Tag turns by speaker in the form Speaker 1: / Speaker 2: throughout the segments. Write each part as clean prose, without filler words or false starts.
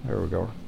Speaker 1: There we go.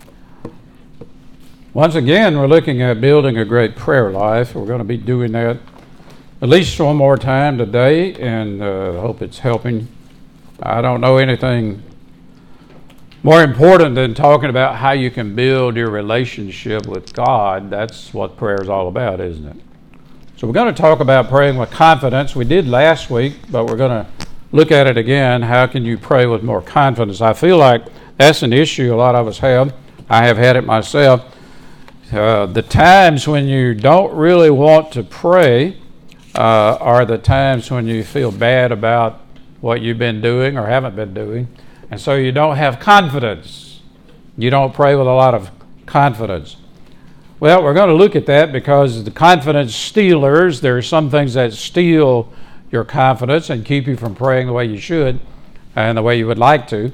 Speaker 1: Once again, we're looking at building a great prayer life. We're going to be doing that at least one more time today, and I hope it's helping. I don't know anything more important than talking about how you can build your relationship with God. That's what prayer is all about, isn't it? So we're going to talk about praying with confidence. We did last week, but we're going to look at it again. How can you pray with more confidence? I feel like that's an issue a lot of us have. I have had it myself. The times when you don't really want to pray are the times when you feel bad about what you've been doing or haven't been doing, and so you don't have confidence. You don't pray with a lot of confidence. Well, we're going to look at that because the confidence stealers, there are some things that steal your confidence and keep you from praying the way you should and the way you would like to.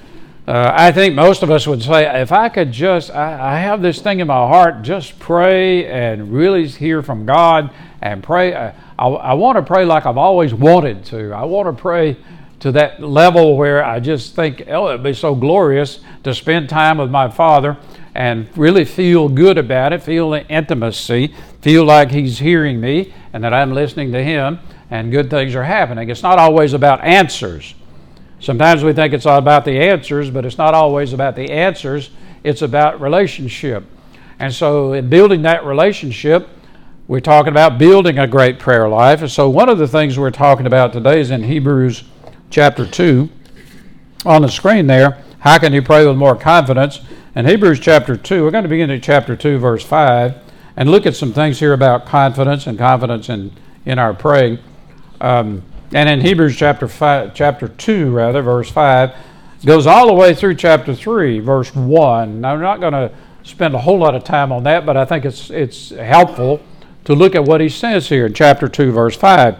Speaker 1: I think most of us would say, if I could just, I have this thing in my heart, just pray and really hear from God and pray. I want to pray like I've always wanted to. I want to pray to that level where I just think, oh, it'd be so glorious to spend time with my Father and really feel good about it, feel the intimacy, feel like He's hearing me and that I'm listening to Him and good things are happening. It's not always about answers. Sometimes we think it's all about the answers, but it's not always about the answers. It's about relationship. And so in building that relationship, we're talking about building a great prayer life. And so one of the things we're talking about today is in Hebrews chapter 2. On the screen there, how can you pray with more confidence? In Hebrews chapter 2, we're going to begin at chapter 2, verse 5, and look at some things here about confidence and confidence in our praying. And in Hebrews chapter 2, verse 5, goes all the way through chapter 3, verse 1. Now, I'm not going to spend a whole lot of time on that, but I think it's helpful to look at what he says here in chapter 2, verse 5.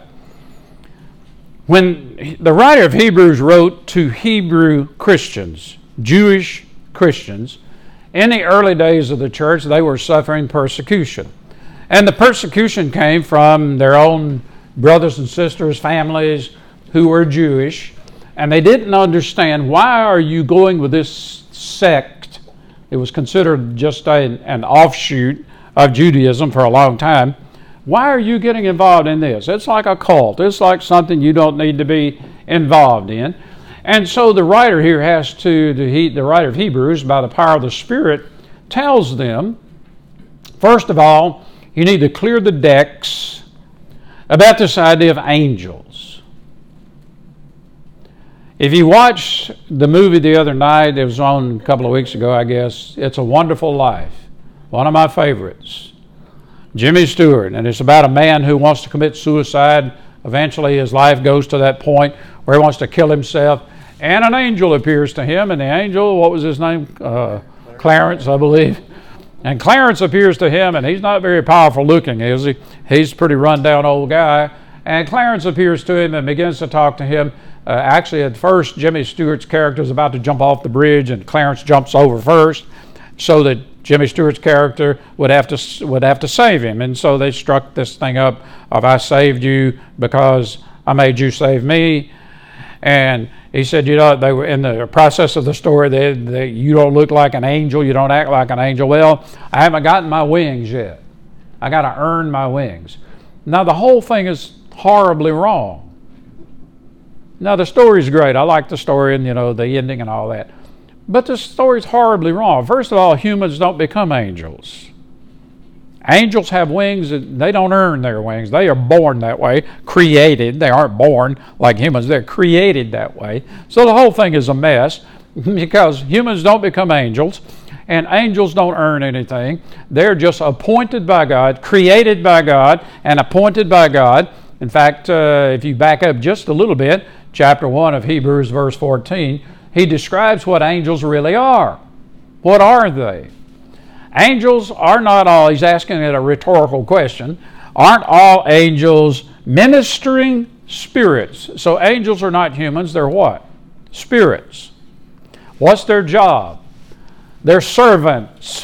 Speaker 1: When the writer of Hebrews wrote to Hebrew Christians, Jewish Christians, in the early days of the church, they were suffering persecution. And the persecution came from their own brothers and sisters, families who were Jewish, and they didn't understand, why are you going with this sect? It was considered just an offshoot of Judaism for a long time. Why are you getting involved in this? It's like a cult. It's like something you don't need to be involved in. And so the writer here the writer of Hebrews, by the power of the Spirit, tells them, first of all, you need to clear the decks about this idea of angels. If you watched the movie the other night, it was on a couple of weeks ago, I guess, It's a Wonderful Life, one of my favorites, Jimmy Stewart, and it's about a man who wants to commit suicide. Eventually his life goes to that point where he wants to kill himself, and an angel appears to him, and the angel, what was his name? Clarence, I believe. And Clarence appears to him, and he's not very powerful looking, is he? He's a pretty run-down old guy. And Clarence appears to him and begins to talk to him. Actually, at first, Jimmy Stewart's character is about to jump off the bridge, and Clarence jumps over first, so that Jimmy Stewart's character would have to save him. And so they struck this thing up of, I saved you because I made you save me. And he said, they were in the process of the story, you don't look like an angel, you don't act like an angel. Well, I haven't gotten my wings yet. I got to earn my wings. Now, the whole thing is horribly wrong. Now, the story's great. I like the story and, the ending and all that. But the story's horribly wrong. First of all, humans don't become angels. Angels have wings, and they don't earn their wings. They are born that way, created. They aren't born like humans. They're created that way. So the whole thing is a mess because humans don't become angels, and angels don't earn anything. They're just appointed by God, created by God, and appointed by God. In fact, if you back up just a little bit, chapter 1 of Hebrews, verse 14, he describes what angels really are. What are they? Angels are not all, he's asking it a rhetorical question, aren't all angels ministering spirits? So angels are not humans, they're what? Spirits. What's their job? They're servants,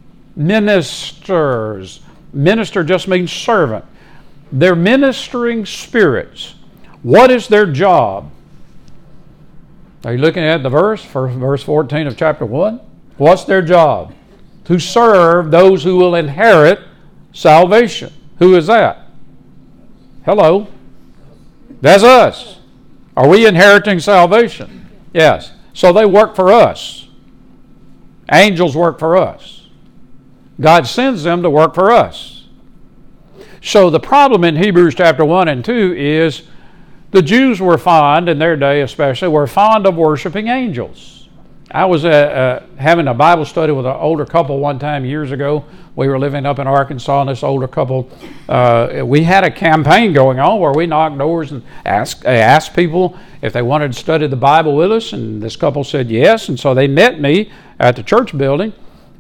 Speaker 1: ministers. Minister just means servant. They're ministering spirits. What is their job? Are you looking at the verse, verse 14 of chapter 1? What's their job? To serve those who will inherit salvation. Who is that? Hello? That's us. Are we inheriting salvation? Yes. So they work for us. Angels work for us. God sends them to work for us. So the problem in Hebrews chapter 1 and 2 is the Jews were fond, in their day especially, were fond of worshiping angels. I was having a Bible study with an older couple one time years ago. We were living up in Arkansas, and this older couple, we had a campaign going on where we knocked doors and asked people if they wanted to study the Bible with us, and this couple said yes, and so they met me at the church building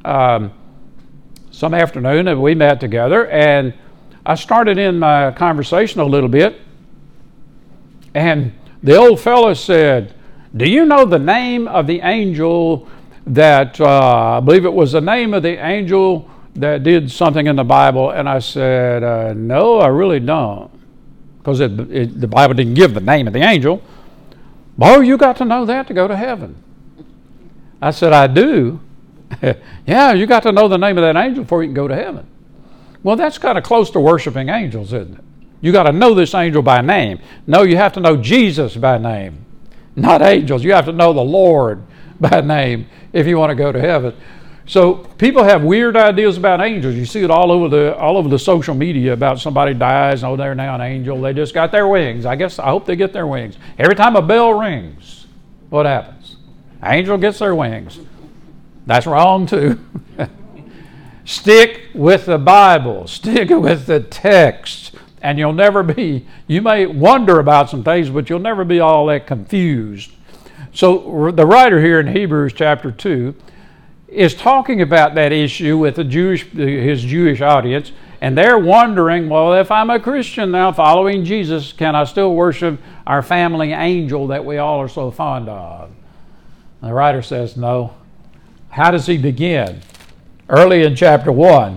Speaker 1: some afternoon, and we met together, and I started in my conversation a little bit, and the old fellow said, "Do you know the name of the angel that, I believe it was the name of the angel that did something in the Bible?" And I said, "No, I really don't," because the Bible didn't give the name of the angel. "Oh, you got to know that to go to heaven." I said, "I do." "Yeah, you got to know the name of that angel before you can go to heaven." Well, that's kind of close to worshiping angels, isn't it? You got to know this angel by name. No, you have to know Jesus by name, not angels. You have to know the Lord by name if you want to go to heaven. So people have weird ideas about angels. You see it all over the social media about somebody dies, oh, they're now an angel. They just got their wings. I hope they get their wings. Every time a bell rings, what happens? Angel gets their wings. That's wrong too. Stick with the Bible. Stick with the text. And you may wonder about some things, but you'll never be all that confused. So the writer here in Hebrews chapter 2 is talking about that issue with his Jewish audience, and they're wondering, well, if I'm a Christian now following Jesus, can I still worship our family angel that we all are so fond of? And the writer says no. How does he begin? Early in chapter 1,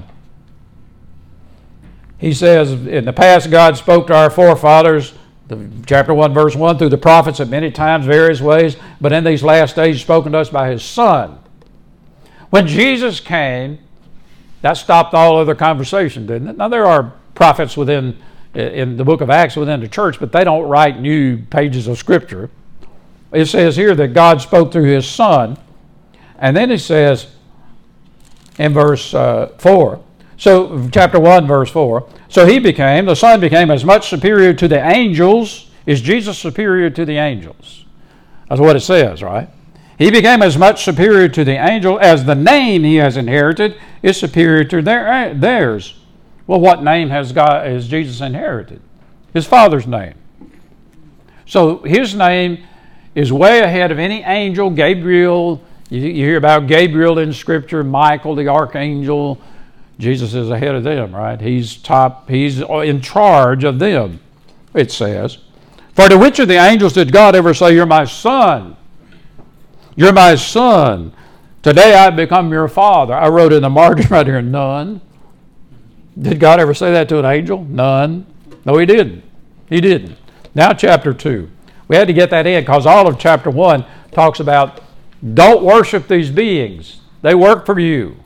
Speaker 1: he says, "In the past God spoke to our forefathers," chapter 1, verse 1, "through the prophets at many times, various ways, but in these last days He's spoken to us by His Son." When Jesus came, that stopped all other conversation, didn't it? Now there are prophets in the book of Acts within the church, but they don't write new pages of Scripture. It says here that God spoke through His Son, and then it says in verse 4, so chapter 1, verse 4, "So the Son became as much superior to the angels." Is Jesus superior to the angels? That's what it says, right? "He became as much superior to the angel as the name He has inherited is superior to theirs." Well, what name has Jesus inherited? His Father's name. So His name is way ahead of any angel. Gabriel, you hear about Gabriel in Scripture, Michael, the archangel. Jesus is ahead of them, right? He's in charge of them, it says. "For to which of the angels did God ever say, 'You're my son'? You're my son. Today I've become your father." I wrote in the margin right here, none. Did God ever say that to an angel? None. No, He didn't. He didn't. Now chapter 2. We had to get that in because all of chapter 1 talks about don't worship these beings. They work for you.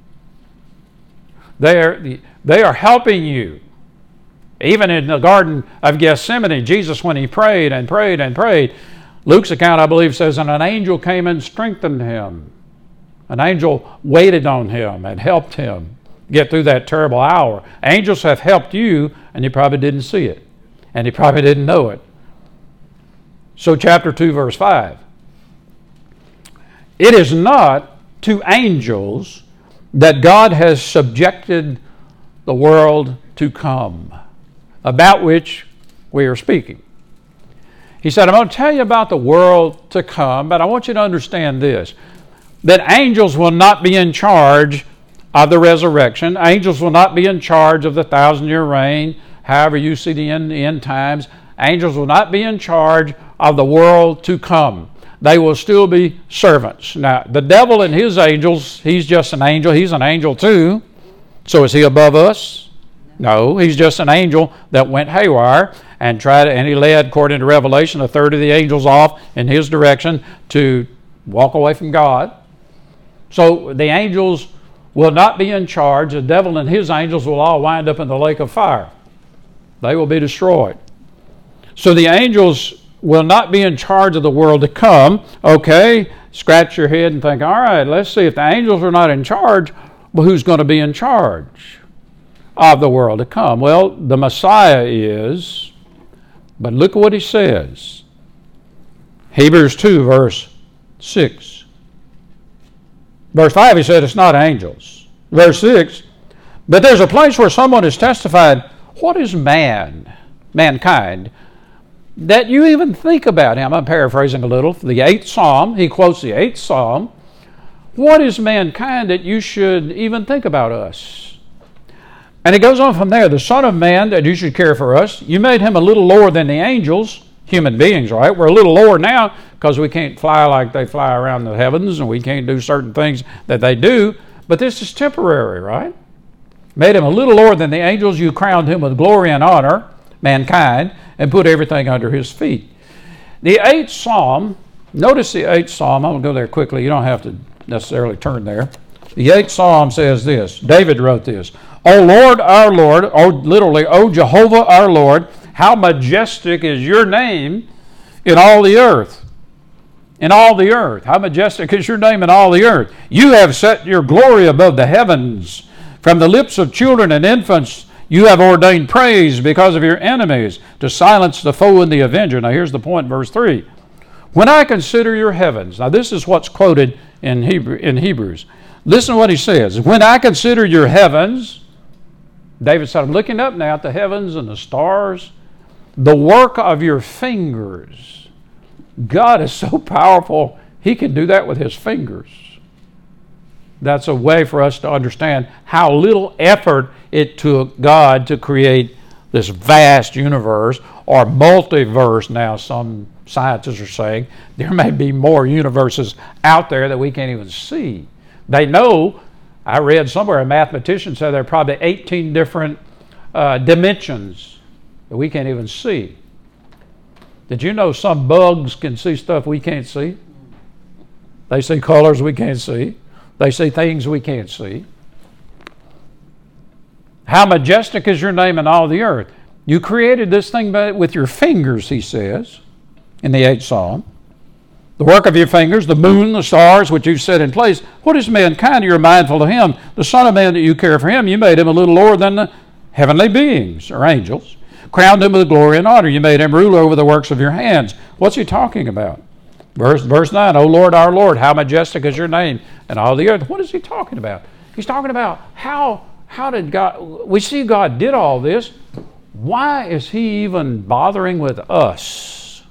Speaker 1: They are helping you. Even in the Garden of Gethsemane, Jesus, when He prayed and prayed and prayed, Luke's account, I believe, says, and an angel came and strengthened Him. An angel waited on Him and helped Him get through that terrible hour. Angels have helped you, and you probably didn't see it. And you probably didn't know it. So chapter 2, verse 5. "It is not to angels that God has subjected the world to come, about which we are speaking." He said, I'm going to tell you about the world to come, but I want you to understand this, that angels will not be in charge of the resurrection. Angels will not be in charge of the 1,000-year reign, however you see the end times. Angels will not be in charge of the world to come. They will still be servants. Now, the devil and his angels, he's just an angel. He's an angel too. So is he above us? No, he's just an angel that went haywire and he led, according to Revelation, a third of the angels off in his direction to walk away from God. So the angels will not be in charge. The devil and his angels will all wind up in the lake of fire. They will be destroyed. So the angels will not be in charge of the world to come. Okay, scratch your head and think, all right, let's see, if the angels are not in charge, well, who's going to be in charge of the world to come? Well, the Messiah is, but look at what he says. Hebrews 2, verse 6. Verse 5, he said it's not angels. Verse 6, but there's a place where someone has testified, what is mankind, that you even think about him? I'm paraphrasing a little. The 8th Psalm, he quotes the 8th Psalm. What is mankind that you should even think about us? And it goes on from there. The Son of Man that you should care for us. You made him a little lower than the angels, human beings, right? We're a little lower now because we can't fly like they fly around the heavens and we can't do certain things that they do. But this is temporary, right? Made him a little lower than the angels. You crowned him with glory and honor, mankind, and put everything under his feet. The 8th Psalm, notice the 8th Psalm. I'm going to go there quickly. You don't have to necessarily turn there. The 8th Psalm says this. David wrote this. O Lord, our Lord, literally, O Jehovah, our Lord, how majestic is your name in all the earth. In all the earth. How majestic is your name in all the earth. You have set your glory above the heavens. From the lips of children and infants, you have ordained praise because of your enemies, to silence the foe and the avenger. Now here's the point, verse 3. When I consider your heavens, now this is what's quoted in Hebrews. Listen to what he says. When I consider your heavens, David said, I'm looking up now at the heavens and the stars, the work of your fingers. God is so powerful, he can do that with his fingers. That's a way for us to understand how little effort it took God to create this vast universe, or multiverse now some scientists are saying. There may be more universes out there that we can't even see. They know, I read somewhere a mathematician said there are probably 18 different dimensions that we can't even see. Did you know some bugs can see stuff we can't see? They see colors we can't see. They see things we can't see. How majestic is your name in all the earth. You created this thing with your fingers, he says, in the 8th Psalm. The work of your fingers, the moon, the stars, which you've set in place. What is mankind? You're mindful of him. The Son of Man that you care for him, you made him a little lower than the heavenly beings or angels. Crowned him with glory and honor. You made him ruler over the works of your hands. What's he talking about? Verse 9, O Lord, our Lord, how majestic is your name in all the earth. What is he talking about? He's talking about how did God, we see God did all this. Why is he even bothering with us?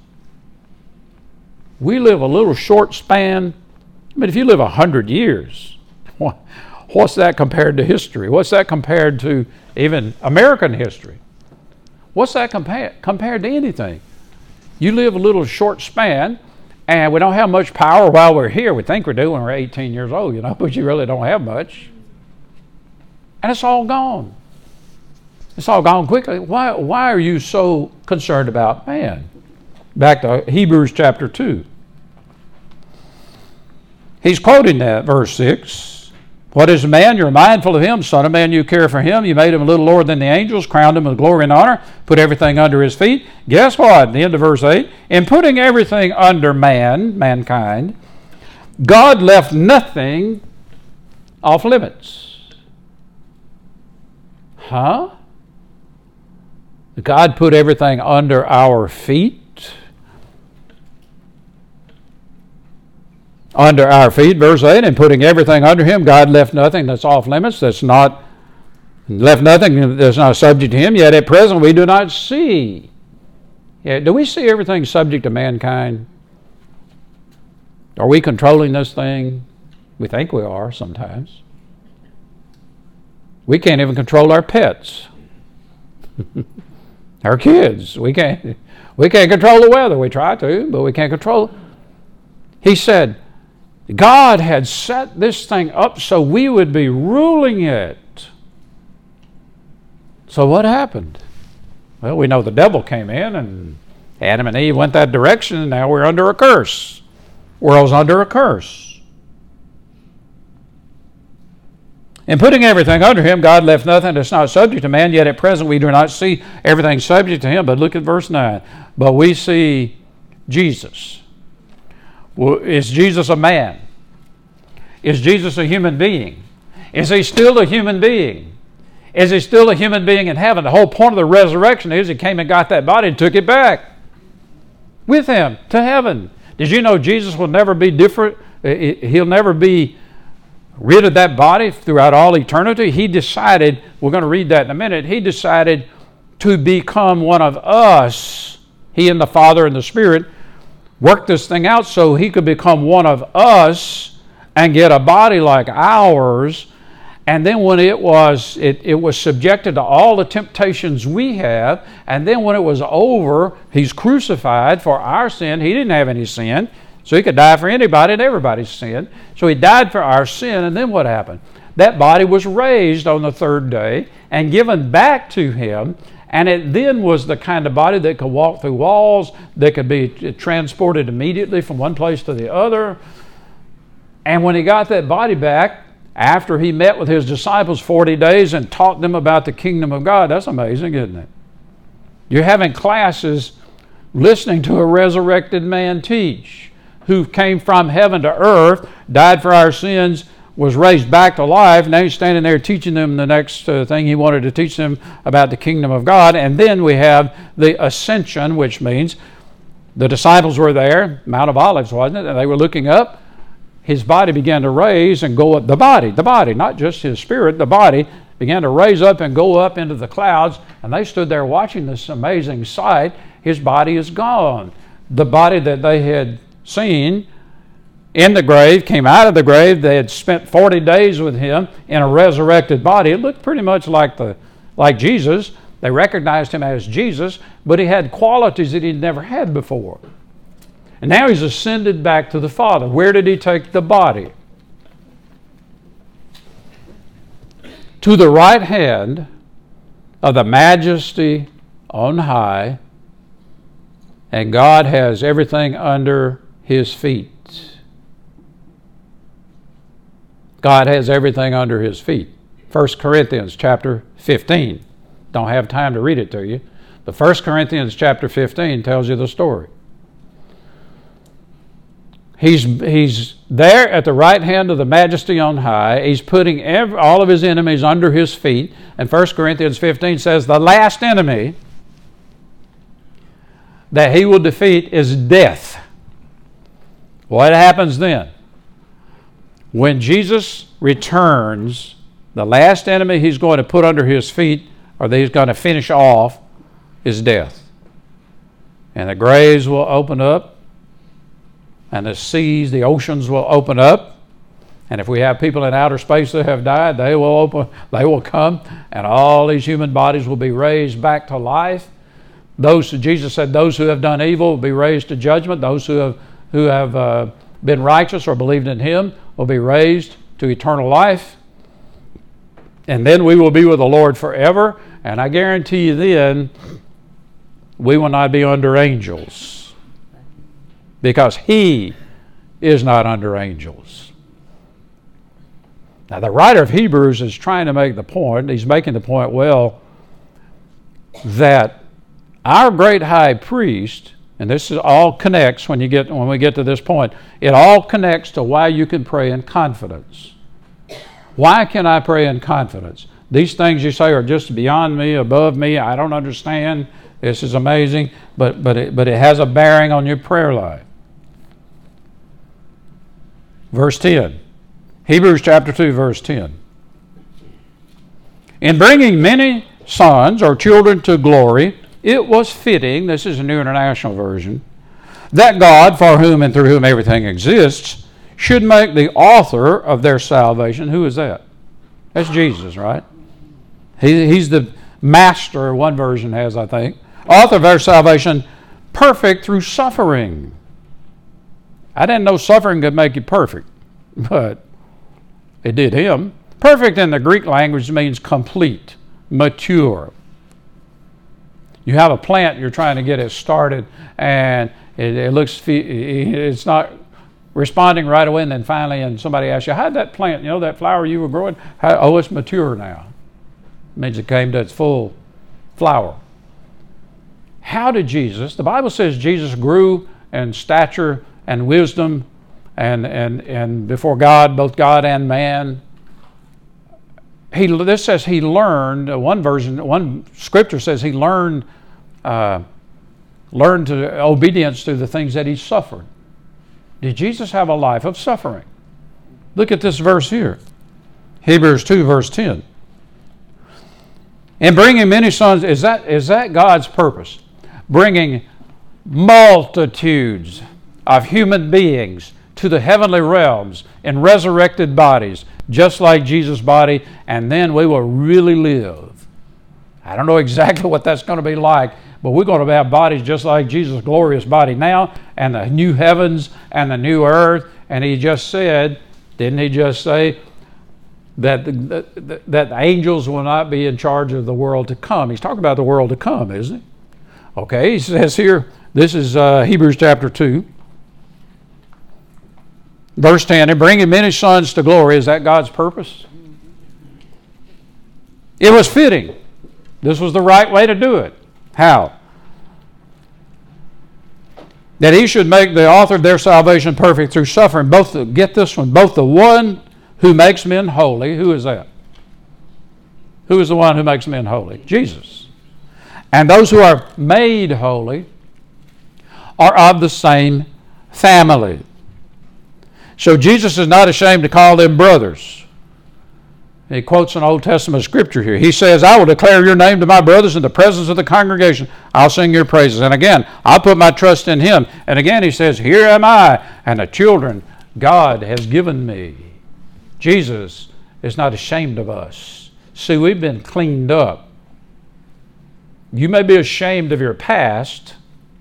Speaker 1: We live a little short span. I mean, if you live 100 years, what's that compared to history? What's that compared to even American history? What's that compared to anything? You live a little short span, and we don't have much power while we're here. We think we do when we're 18 years old, but you really don't have much. And it's all gone. It's all gone quickly. Why are you so concerned about man? Back to Hebrews chapter 2. He's quoting that, verse 6. What is man? You're mindful of him. Son of man, you care for him. You made him a little lower than the angels, crowned him with glory and honor, put everything under his feet. Guess what? The end of verse 8. In putting everything under mankind, God left nothing off limits. Huh? God put everything under our feet. Under our feet, verse 8, and putting everything under him, God left nothing that's off limits, left nothing that's not subject to him, yet at present we do not see. Do we see everything subject to mankind? Are we controlling this thing? We think we are sometimes. We can't even control our pets. Our kids. We can't control the weather. We try to, but we can't control it. He said, God had set this thing up so we would be ruling it. So what happened? Well, we know the devil came in and Adam and Eve went that direction, and now we're under a curse. World's under a curse. In putting everything under him, God left nothing that's not subject to man, yet at present we do not see everything subject to him. But look at verse 9. But we see Jesus. Well, is Jesus a man? Is Jesus a human being? Is he still a human being? Is he still a human being in heaven? The whole point of the resurrection is he came and got that body and took it back with him to heaven. Did you know Jesus will never be different? He'll never be rid of that body throughout all eternity. He decided, we're going to read that in a minute, he decided to become one of us. He and the Father and the Spirit worked this thing out so he could become one of us and get a body like ours. And then when it was subjected to all the temptations we have, and then when it was over, he's crucified for our sin. He didn't have any sin, so he could die for anybody and everybody's sin. So he died for our sin, and then what happened? That body was raised on the third day and given back to him, and it then was the kind of body that could walk through walls, that could be transported immediately from one place to the other. And when he got that body back, after he met with his disciples 40 days and taught them about the kingdom of God, that's amazing, isn't it? You're having classes listening to a resurrected man teach, who came from heaven to earth, died for our sins, was raised back to life. Now he's standing there teaching them the next thing he wanted to teach them about the kingdom of God. And then we have the ascension, which means the disciples were there, Mount of Olives, wasn't it? And they were looking up. His body began to raise and go up. The body, not just his spirit, the body began to raise up and go up into the clouds. And they stood there watching this amazing sight. His body is gone. The body that they had seen in the grave came out of the grave. They had spent 40 days with him in a resurrected body. It looked pretty much like Jesus. They recognized him as Jesus, but he had qualities that he'd never had before. And now he's ascended back to the Father. Where did he take the body? To the right hand of the Majesty on high, and God has everything under his feet. God has everything under his feet. 1 Corinthians chapter 15. Don't have time to read it to you. But 1 Corinthians chapter 15 tells you the story. He's there at the right hand of the Majesty on high. He's putting all of his enemies under his feet. And 1 Corinthians 15 says the last enemy that he will defeat is death. What happens then? When Jesus returns, the last enemy he's going to put under his feet, or that he's going to finish off, is death. And the graves will open up, and the seas, the oceans will open up. And if we have people in outer space that have died, they will come, and all these human bodies will be raised back to life. Jesus said, those who have done evil will be raised to judgment. Those who have been righteous or believed in him will be raised to eternal life. And then we will be with the Lord forever. And I guarantee you then, we will not be under angels, because he is not under angels. Now, the writer of Hebrews is trying to make the point, he's making the point well, that our great high priest, and this is all connects when we get to this point, it all connects to why you can pray in confidence. Why can I pray in confidence? These things you say are just beyond me, above me, I don't understand, this is amazing, but it has a bearing on your prayer life. Verse 10. Hebrews chapter 2, verse 10. In bringing many sons or children to glory, it was fitting, this is a New International Version, that God, for whom and through whom everything exists, should make the author of their salvation. Who is that? That's Jesus, right? He's the master, one version has, I think. Author of their salvation, perfect through suffering. I didn't know suffering could make you perfect, but it did him. Perfect in the Greek language means complete, mature. You have a plant, you're trying to get it started, and it's not responding right away, and then finally, and somebody asks you, how'd that plant, that flower you were growing, oh, it's mature now. It means it came to its full flower. How did Jesus, the Bible says Jesus grew in stature and wisdom and before God, both God and man. This says he learned, one scripture says he learned to obedience through the things that he suffered. Did Jesus have a life of suffering? Look at this verse here. Hebrews 2 verse 10. In bringing many sons, is that God's purpose? Bringing multitudes of human beings to the heavenly realms in resurrected bodies, just like Jesus' body, and then we will really live. I don't know exactly what that's going to be like, but we're going to have bodies just like Jesus' glorious body now, and the new heavens and the new earth. And he just said, didn't he just say, that the angels will not be in charge of the world to come? He's talking about the world to come, isn't he? Okay, he says here, this is Hebrews chapter 2. Verse 10, and bringing many sons to glory, is that God's purpose? It was fitting. This was the right way to do it. How? That he should make the author of their salvation perfect through suffering. Get this one, both the one who makes men holy. Who is that? Who is the one who makes men holy? Jesus. And those who are made holy are of the same family. So Jesus is not ashamed to call them brothers. He quotes an Old Testament scripture here. He says, I will declare your name to my brothers in the presence of the congregation. I'll sing your praises. And again, I'll put my trust in him. And again, he says, here am I and the children God has given me. Jesus is not ashamed of us. See, we've been cleaned up. You may be ashamed of your past,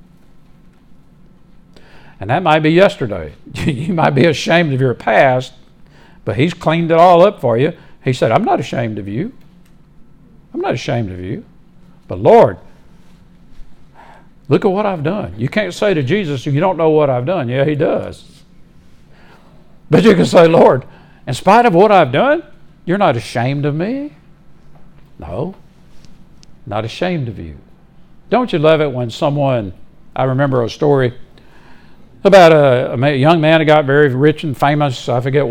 Speaker 1: and that might be yesterday. You might be ashamed of your past, but he's cleaned it all up for you. He said, I'm not ashamed of you. I'm not ashamed of you. But Lord, look at what I've done. You can't say to Jesus, you don't know what I've done. Yeah, he does. But you can say, Lord, in spite of what I've done, you're not ashamed of me? No, not ashamed of you. Don't you love it when someone, I remember a story about a young man who got very rich and famous. I forget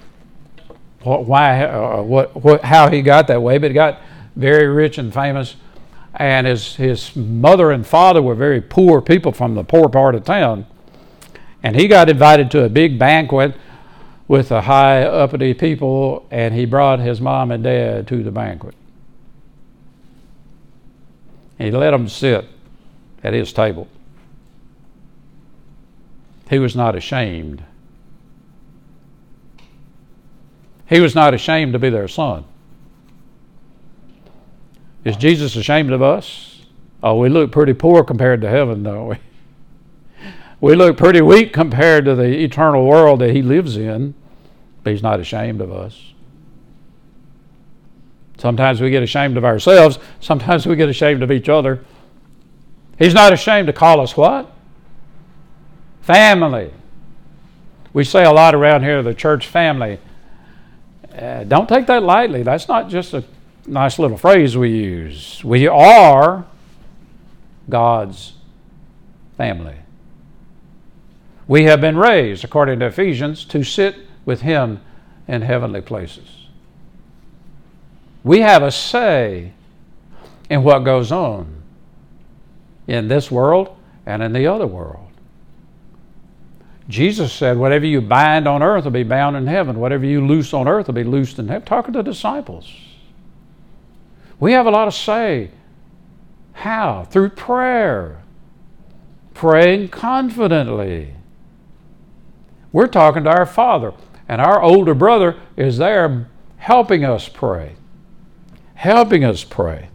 Speaker 1: how he got that way, but he got very rich and famous. And his mother and father were very poor people from the poor part of town. And he got invited to a big banquet with the high uppity people, and he brought his mom and dad to the banquet. He let them sit at his table. He was not ashamed. He was not ashamed to be their son. Is Jesus ashamed of us? Oh, we look pretty poor compared to heaven, don't we? We look pretty weak compared to the eternal world that he lives in, but he's not ashamed of us. Sometimes we get ashamed of ourselves. Sometimes we get ashamed of each other. He's not ashamed to call us what? Family. We say a lot around here, the church family. Don't take that lightly. That's not just a nice little phrase we use. We are God's family. We have been raised, according to Ephesians, to sit with him in heavenly places. We have a say in what goes on in this world and in the other world. Jesus said, whatever you bind on earth will be bound in heaven. Whatever you loose on earth will be loosed in heaven. Talking to the disciples. We have a lot of say. How? Through prayer. Praying confidently. We're talking to our Father, and our older brother is there helping us pray. Helping us pray.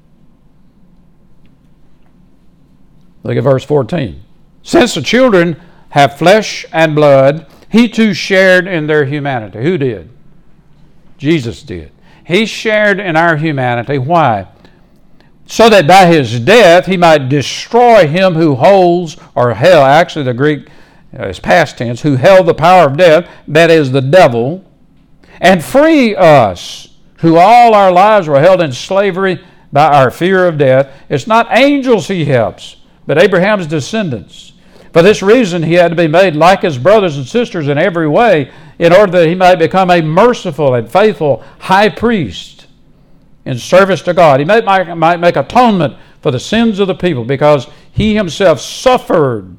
Speaker 1: Look at verse 14. Since the children have flesh and blood, he too shared in their humanity. Who did? Jesus did. He shared in our humanity. Why? So that by his death he might destroy him who holds, or hell, actually the Greek it's past tense, who held the power of death, that is the devil, and free us, who all our lives were held in slavery by our fear of death. It's not angels he helps, but Abraham's descendants. For this reason he had to be made like his brothers and sisters in every way, in order that he might become a merciful and faithful high priest in service to God. He might make atonement for the sins of the people, because he himself suffered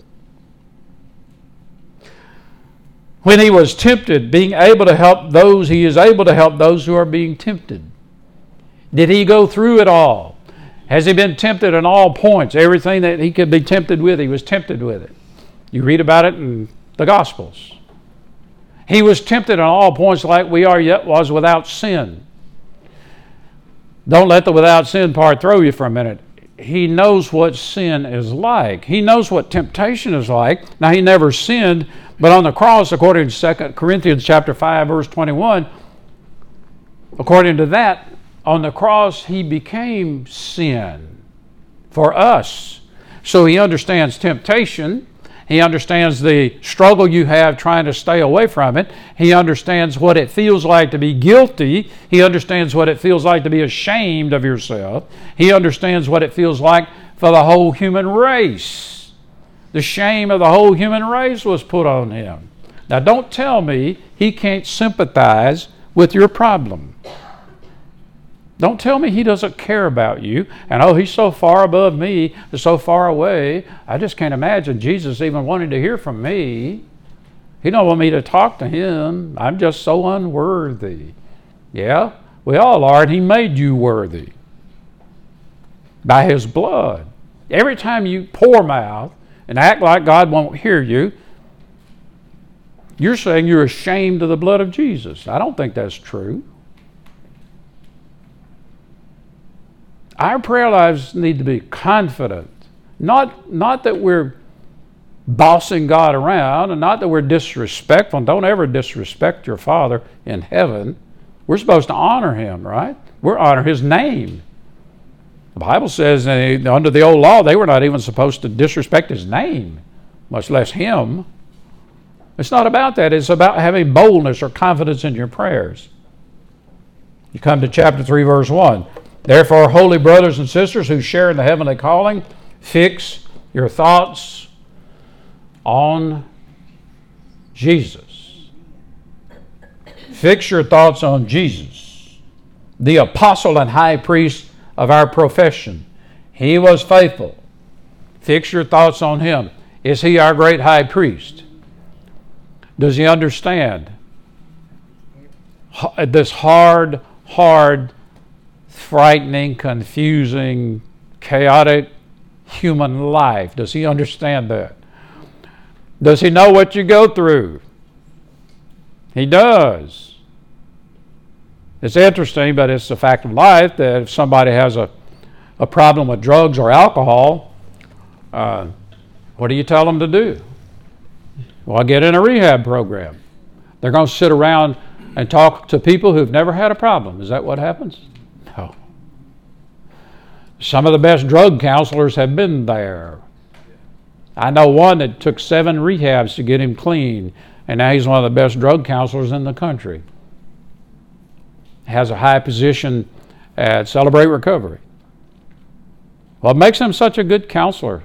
Speaker 1: when he was tempted, being able to help those. He is able to help those who are being tempted. Did he go through it all? Has he been tempted in all points? Everything that he could be tempted with, he was tempted with it. You read about it in the Gospels. He was tempted in all points like we are, yet was without sin. Don't let the without sin part throw you for a minute. He knows what sin is like. He knows what temptation is like. Now, he never sinned, but on the cross, according to 2 Corinthians chapter 5, verse 21, according to that, on the cross, he became sin for us. So he understands temptation. He understands the struggle you have trying to stay away from it. He understands what it feels like to be guilty. He understands what it feels like to be ashamed of yourself. He understands what it feels like for the whole human race. The shame of the whole human race was put on him. Now, don't tell me he can't sympathize with your problem. Don't tell me he doesn't care about you. And, oh, he's so far above me, so far away. I just can't imagine Jesus even wanting to hear from me. He don't want me to talk to him. I'm just so unworthy. Yeah, we all are, and he made you worthy by his blood. Every time you pour mouth and act like God won't hear you, you're saying you're ashamed of the blood of Jesus. I don't think that's true. Our prayer lives need to be confident. Not that we're bossing God around, and not that we're disrespectful. Don't ever disrespect your Father in heaven. We're supposed to honor him, right? We're honor his name. The Bible says under the old law, they were not even supposed to disrespect his name, much less him. It's not about that. It's about having boldness or confidence in your prayers. You come to chapter 3, verse 1. Therefore, holy brothers and sisters who share in the heavenly calling, fix your thoughts on Jesus. Fix your thoughts on Jesus, the apostle and high priest of our profession. He was faithful. Fix your thoughts on him. Is he our great high priest? Does he understand this hard, frightening, confusing, chaotic human life? Does he understand that? Does he know what you go through? He does. It's interesting, but it's a fact of life that if somebody has a problem with drugs or alcohol, what do you tell them to do? Well, get in a rehab program. They're going to sit around and talk to people who've never had a problem. Is that what happens? No. Some of the best drug counselors have been there. I know one that took 7 rehabs to get him clean, and now he's one of the best drug counselors in the country. Has a high position at Celebrate Recovery. What makes him such a good counselor?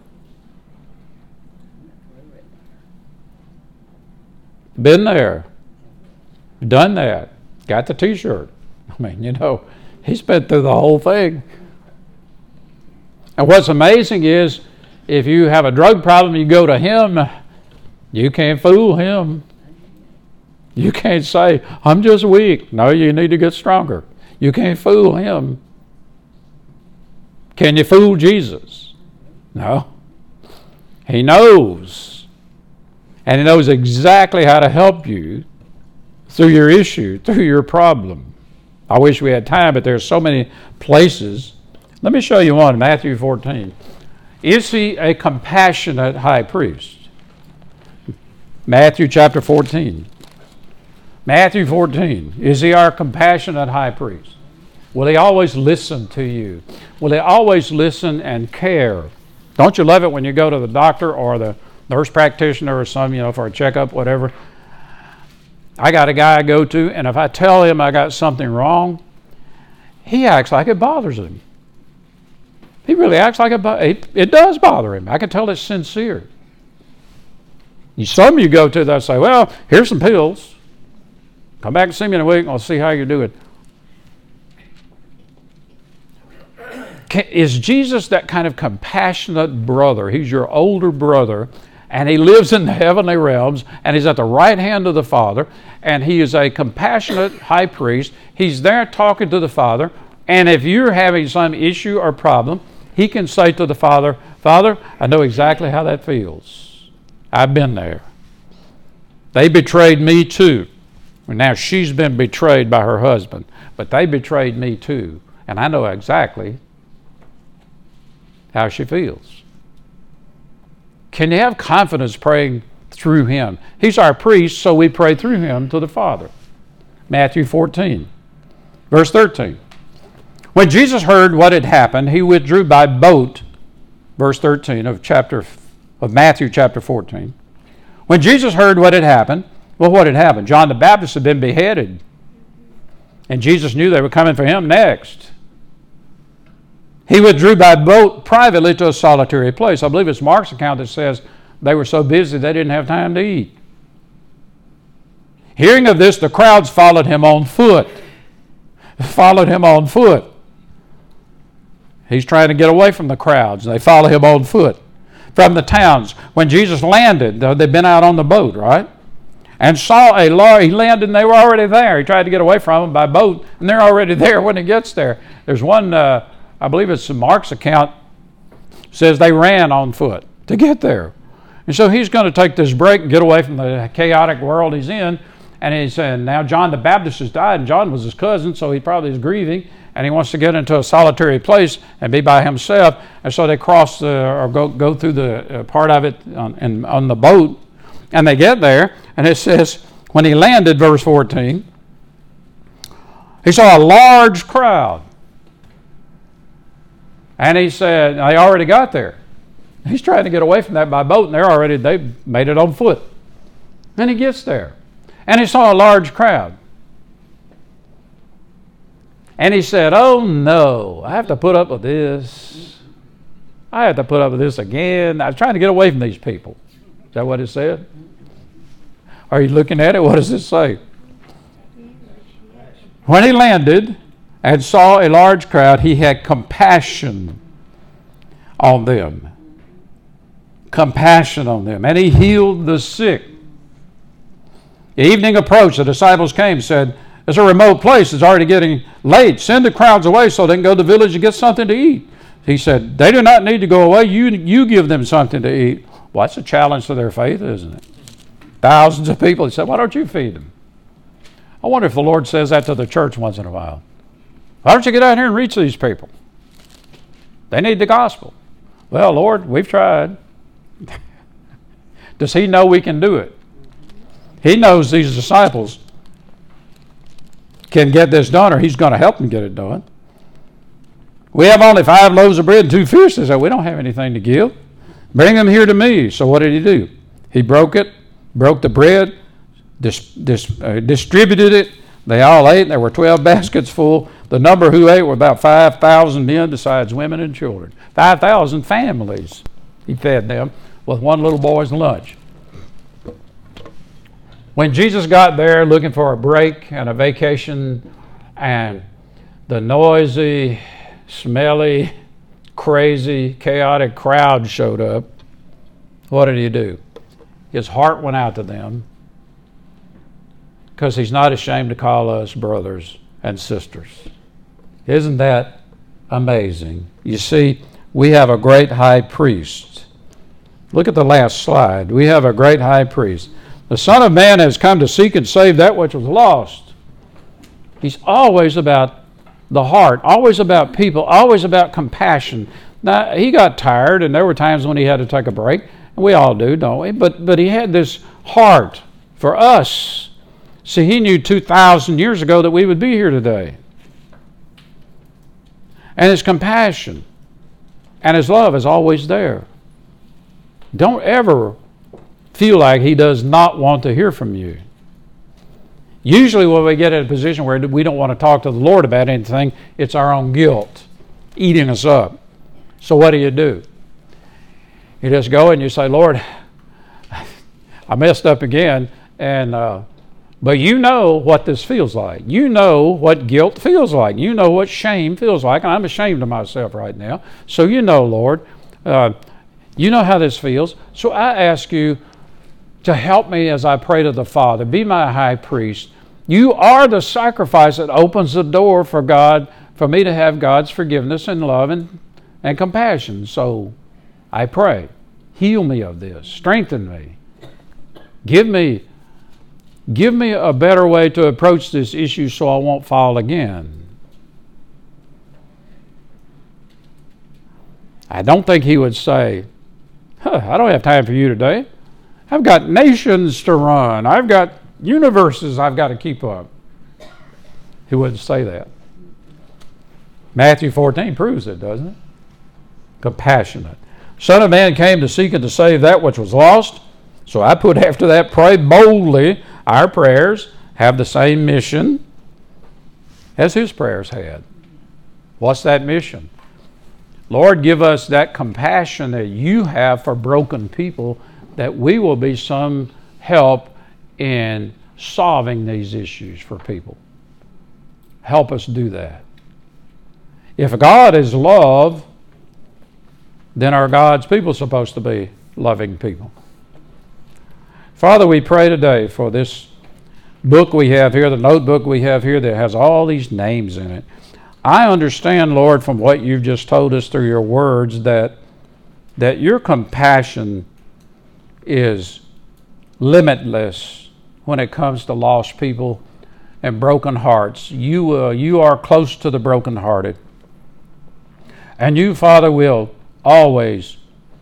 Speaker 1: Been there, done that, got the t-shirt. I mean, he's been through the whole thing. And what's amazing is, if you have a drug problem, you go to him, you can't fool him. You can't say, I'm just weak. No, you need to get stronger. You can't fool him. Can you fool Jesus? No. He knows. And he knows exactly how to help you through your issue, through your problem. I wish we had time, but there's so many places. Let me show you one, Matthew 14. Is he a compassionate high priest? Matthew chapter 14. Matthew 14. Is he our compassionate high priest? Will he always listen to you? Will he always listen and care? Don't you love it when you go to the doctor or the nurse practitioner or some, for a checkup, whatever. I got a guy I go to, and if I tell him I got something wrong, he acts like it bothers him. He really acts like it does bother him. I can tell it's sincere. Some you go to, they'll say, well, here's some pills. Come back and see me in a week, and I'll see how you're doing. Is Jesus that kind of compassionate brother? He's your older brother, and he lives in the heavenly realms, and he's at the right hand of the Father, and he is a compassionate high priest. He's there talking to the Father, and if you're having some issue or problem, he can say to the Father, Father, I know exactly how that feels. I've been there. They betrayed me too. Now she's been betrayed by her husband, but they betrayed me too, and I know exactly how she feels. Can you have confidence praying through him? He's our priest, so we pray through him to the Father. Matthew 14, verse 13. When Jesus heard what had happened, he withdrew by boat, verse 13 of Matthew chapter 14. When Jesus heard what had happened, well, what had happened? John the Baptist had been beheaded, and Jesus knew they were coming for him next. He withdrew by boat privately to a solitary place. I believe it's Mark's account that says they were so busy they didn't have time to eat. Hearing of this, the crowds followed him on foot. He's trying to get away from the crowds. They follow him on foot. From the towns. When Jesus landed, they'd been out on the boat, right? And saw he landed and they were already there. He tried to get away from them by boat, and they're already there when he gets there. There's one, I believe it's Mark's account, says they ran on foot to get there. And so he's going to take this break and get away from the chaotic world he's in. And he's saying, now John the Baptist has died, and John was his cousin, so he probably is grieving, and he wants to get into a solitary place and be by himself. And so they cross go through the part of it on the boat, and they get there, and it says, when he landed, verse 14, he saw a large crowd. And he said, they already got there. He's trying to get away from that by boat, and they made it on foot. Then he gets there, and he saw a large crowd. And he said, oh no, I have to put up with this. I have to put up with this again. I was trying to get away from these people. Is that what it said? Are you looking at it? What does it say? When he landed and saw a large crowd, he had compassion on them. Compassion on them. And he healed the sick. The evening approached. The disciples came and said, it's a remote place. It's already getting late. Send the crowds away so they can go to the village and get something to eat. He said, they do not need to go away. You give them something to eat. Well, that's a challenge to their faith, isn't it? Thousands of people. He said, why don't you feed them? I wonder if the Lord says that to the church once in a while. Why don't you get out here and reach these people? They need the gospel. Well, Lord, we've tried. Does he know we can do it? He knows these disciples can get this done, or he's going to help them get it done. We have only 5 loaves of bread and 2 fish. They said, we don't have anything to give. Bring them here to me. So what did he do? He broke the bread, distributed it. They all ate. There were 12 baskets full. The number who ate were about 5,000 men, besides women and children. 5,000 families. He fed them with one little boy's lunch. When Jesus got there looking for a break and a vacation, and the noisy, smelly, crazy, chaotic crowd showed up, what did he do? His heart went out to them, because he's not ashamed to call us brothers and sisters. Isn't that amazing? You see, we have a great high priest. Look at the last slide. We have a great high priest. The Son of Man has come to seek and save that which was lost. He's always about the heart, always about people, always about compassion. Now, he got tired, and there were times when he had to take a break. We all do, don't we? But he had this heart for us. See, he knew 2,000 years ago that we would be here today. And his compassion and his love is always there. Don't ever feel like He does not want to hear from you. Usually when we get in a position where we don't want to talk to the Lord about anything, it's our own guilt eating us up. So what do? You just go and you say, Lord, I messed up again, but you know what this feels like. You know what guilt feels like. You know what shame feels like, and I'm ashamed of myself right now. So you know, Lord, you know how this feels. So I ask you to help me as I pray to the Father. Be my high priest. You are the sacrifice that opens the door for God, for me to have God's forgiveness and love and compassion. So I pray, heal me of this. Strengthen me. Give me a better way to approach this issue so I won't fall again. I don't think He would say, I don't have time for you today. I've got nations to run. I've got universes I've got to keep up. He wouldn't say that. Matthew 14 proves it, doesn't it? Compassionate. Son of Man came to seek and to save that which was lost. So I put after that, pray boldly. Our prayers have the same mission as His prayers had. What's that mission? Lord, give us that compassion that You have for broken people, that we will be some help in solving these issues for people. Help us do that. If God is love, then are God's people supposed to be loving people? Father, we pray today for this book we have here, the notebook we have here that has all these names in it. I understand, Lord, from what You've just told us through Your words, that Your compassion is limitless when it comes to lost people and broken hearts. You are close to the brokenhearted. And You, Father, will always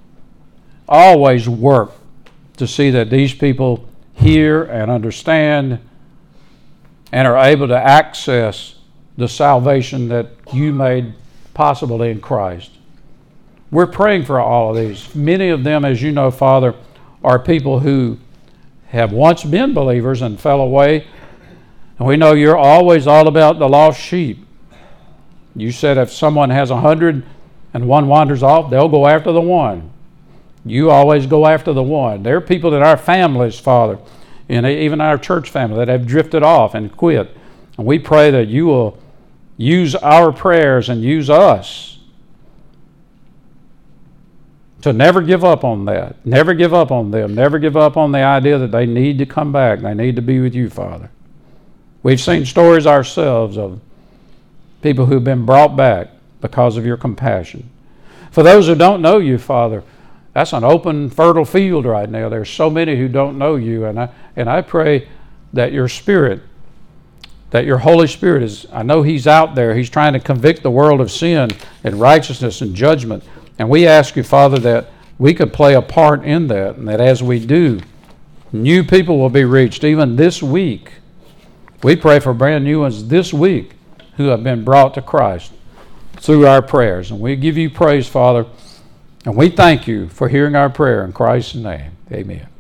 Speaker 1: work to see that these people hear and understand and are able to access the salvation that You made possible in Christ. We're praying for all of these. Many of them, as You know, Father, are people who have once been believers and fell away. And we know You're always all about the lost sheep. You said if someone has 100 and one wanders off, they'll go after the one. You always go after the one. There are people in our families, Father, and even our church family, that have drifted off and quit. And we pray that You will use our prayers and use us to never give up on that. Never give up on them. Never give up on the idea that they need to come back. They need to be with You, Father. We've seen stories ourselves of people who've been brought back because of Your compassion. For those who don't know You, Father, that's an open, fertile field right now. There's so many who don't know You, and I pray that Your Spirit, that Your Holy Spirit is, I know He's out there. He's trying to convict the world of sin and righteousness and judgment. And we ask You, Father, that we could play a part in that, and that as we do, new people will be reached even this week. We pray for brand new ones this week who have been brought to Christ through our prayers. And we give You praise, Father, and we thank You for hearing our prayer in Christ's name. Amen.